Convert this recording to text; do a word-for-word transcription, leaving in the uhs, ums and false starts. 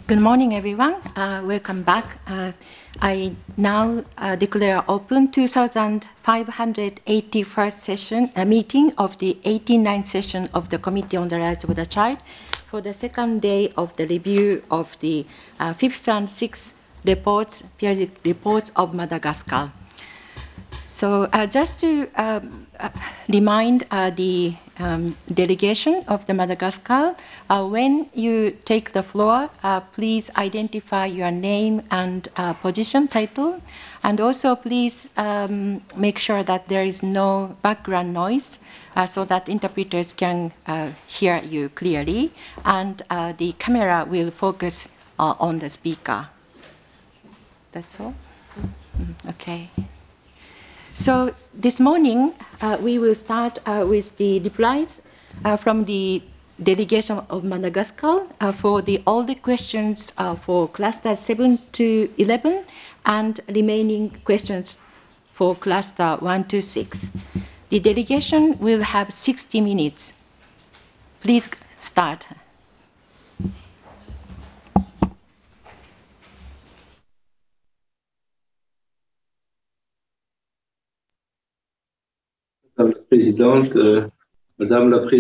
Good morning, everyone. Uh, welcome back. Uh, I now uh, declare open two thousand five hundred eighty-first session, a meeting of the eighty-ninth session of the Committee on the Rights of the Child for the second day of the review of the uh, fifth and sixth reports, periodic reports of Madagascar. So uh, just to um, uh, remind uh, the um, delegation of the Madagascar, uh, when you take the floor, uh, please identify your name and uh, position title, and also please um, make sure that there is no background noise uh, so that interpreters can uh, hear you clearly, and uh, the camera will focus uh, on the speaker. That's all? Mm, okay. So this morning, uh, we will start uh, with the replies uh, from the delegation of Madagascar uh, for the, all the questions uh, for cluster seven to eleven and remaining questions for cluster one to six. The delegation will have sixty minutes. Please start. Madame la Présidente, euh, Madame la Présidente,